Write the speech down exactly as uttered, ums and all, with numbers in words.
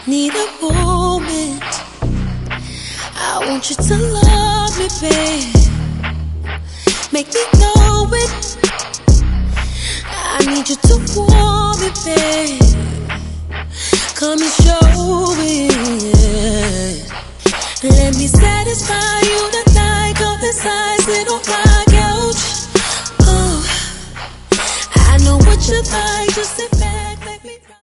need a moment. I want you to love me, babe. Make me know it. I need you to want me, babe. Come and show it.